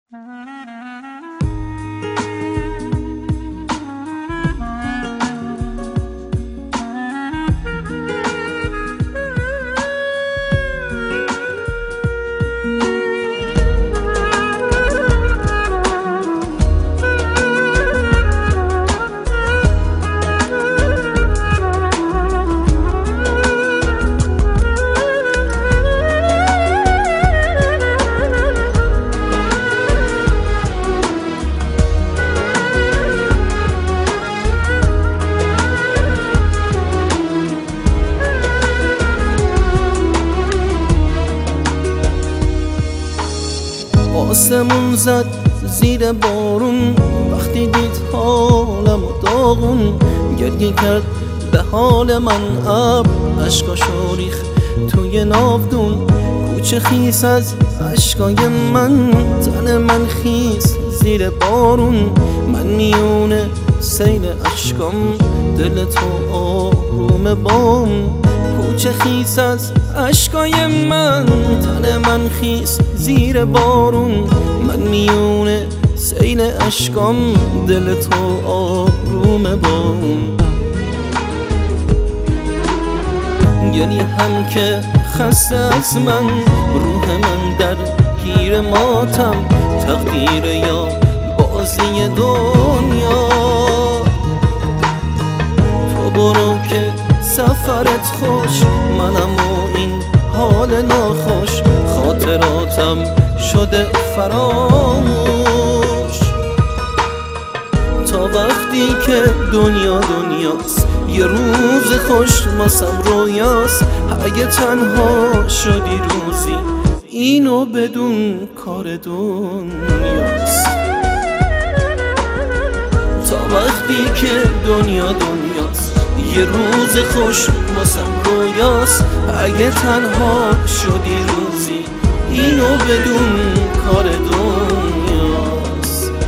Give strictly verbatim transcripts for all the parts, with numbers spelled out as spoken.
آسمون زد زیر بارون وقتی دید حالم و داغون، گریه کرد به حال من ابر، اشکاشو ریخت توی ناودون. کوچه خیس از اشکای من، تن من خیس زیر بارون. من میونه سیل اشکام، دل تو آروم بام. کوچه خیس از اشکای من، تن من خیس زیر بارون. من میونه سیل اشکام، دل تو آروم بام. گریه هم که خسته از من، روح من در گیر ماتم. تقدیر یا بازی دنیا، تو برو که سفرت خوش، منم و این حال ناخوش. خاطراتم شده فراموش، تا وقتی که دنیا دنیاست، یه روز خوش واسم رویاست. اگه تنها شدی روزی، اینو بدون کار دنیاست. تا وقتی که دنیا دنیاست، یه روز خوش واسم رویاست. اگه تنها شدی روزی، اینو بدون کار دنیاست.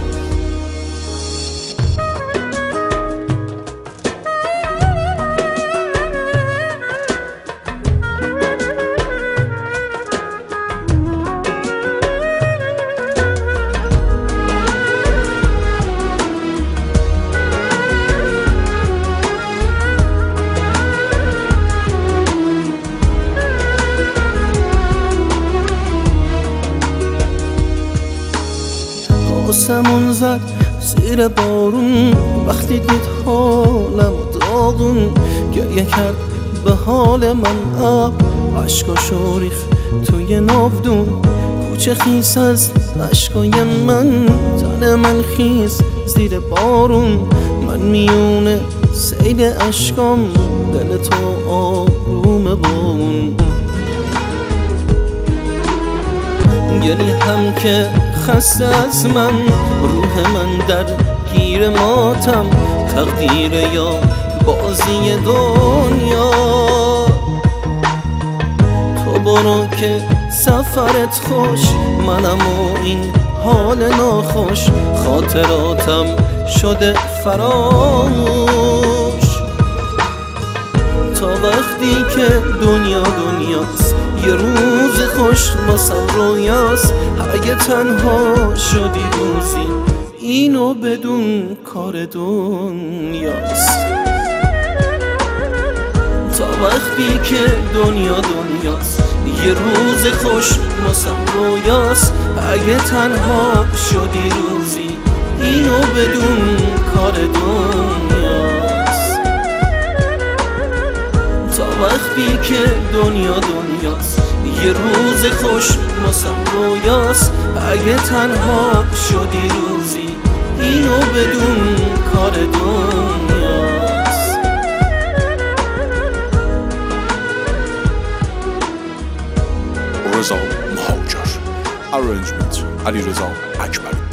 آسمون زد زیر بارون وقتی دید حالم و داغون. گریه کرد به حال من ابر، اشکاشو ریخت توی ناودون. کوچه خیس از اشکای من، تن من خیس زیر بارون. من میونه سیل اشکام، دل تو آروم بام. گریه هم که خسته از من، روح من در گیر ماتم. تقدیر یا بازی دنیا، تو برو که سفرت خوش، منم و این حال ناخوش. خاطراتم شده فراموش، تا وقتی که دنیا دنیاست، یه روز خوش واسم رویاست. اگه تنها شدی روزی، اینو بدون کار دنیاست. تا وقتی که دنیا دنیاست، یه روز خوش واسم رویاست. اگه تنها شدی روزی، اینو بدون کار دنیاست. تا وقتی که دنیا دنیاست، یه روز خوش واسم رویاست. اگه تنها شدی روزی، اینو بدون کار دنیاست. رضا مهاجر. Arrangement علیرضا اکبری.